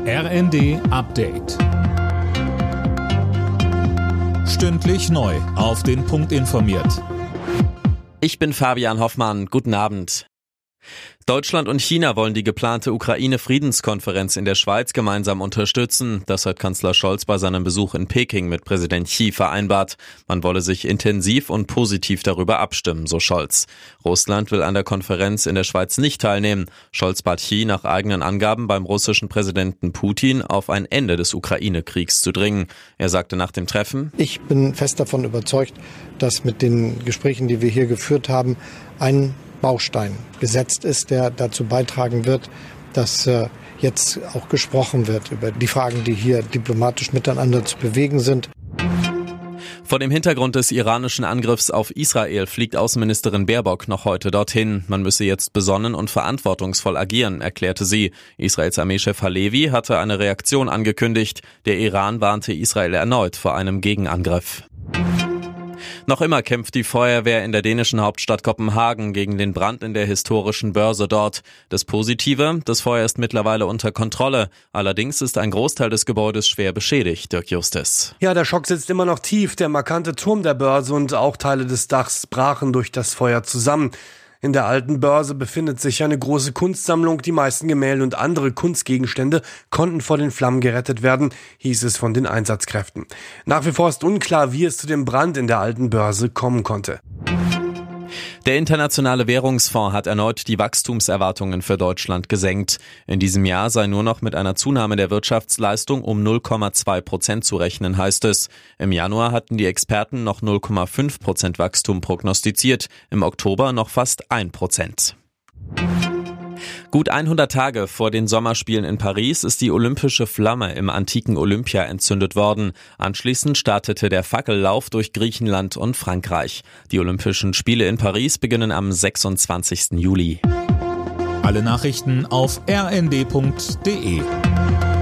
RND Update. Stündlich neu auf den Punkt informiert. Ich bin Fabian Hoffmann. Guten Abend. Deutschland und China wollen die geplante Ukraine-Friedenskonferenz in der Schweiz gemeinsam unterstützen. Das hat Kanzler Scholz bei seinem Besuch in Peking mit Präsident Xi vereinbart. Man wolle sich intensiv und positiv darüber abstimmen, so Scholz. Russland will an der Konferenz in der Schweiz nicht teilnehmen. Scholz bat Xi nach eigenen Angaben beim russischen Präsidenten Putin auf ein Ende des Ukraine-Kriegs zu dringen. Er sagte nach dem Treffen: Ich bin fest davon überzeugt, dass mit den Gesprächen, die wir hier geführt haben, ein Baustein gesetzt ist, der dazu beitragen wird, dass jetzt auch gesprochen wird über die Fragen, die hier diplomatisch miteinander zu bewegen sind. Vor dem Hintergrund des iranischen Angriffs auf Israel fliegt Außenministerin Baerbock noch heute dorthin. Man müsse jetzt besonnen und verantwortungsvoll agieren, erklärte sie. Israels Armeechef Halevi hatte eine Reaktion angekündigt. Der Iran warnte Israel erneut vor einem Gegenangriff. Noch immer kämpft die Feuerwehr in der dänischen Hauptstadt Kopenhagen gegen den Brand in der historischen Börse dort. Das Positive: Das Feuer ist mittlerweile unter Kontrolle. Allerdings ist ein Großteil des Gebäudes schwer beschädigt, Dirk Justis. Ja, der Schock sitzt immer noch tief. Der markante Turm der Börse und auch Teile des Dachs brachen durch das Feuer zusammen. In der alten Börse befindet sich eine große Kunstsammlung. Die meisten Gemälde und andere Kunstgegenstände konnten vor den Flammen gerettet werden, hieß es von den Einsatzkräften. Nach wie vor ist unklar, wie es zu dem Brand in der alten Börse kommen konnte. Der Internationale Währungsfonds hat erneut die Wachstumserwartungen für Deutschland gesenkt. In diesem Jahr sei nur noch mit einer Zunahme der Wirtschaftsleistung um 0,2% zu rechnen, heißt es. Im Januar hatten die Experten noch 0,5% Wachstum prognostiziert, im Oktober noch fast 1%. Gut 100 Tage vor den Sommerspielen in Paris ist die olympische Flamme im antiken Olympia entzündet worden. Anschließend startete der Fackellauf durch Griechenland und Frankreich. Die Olympischen Spiele in Paris beginnen am 26. Juli. Alle Nachrichten auf rnd.de.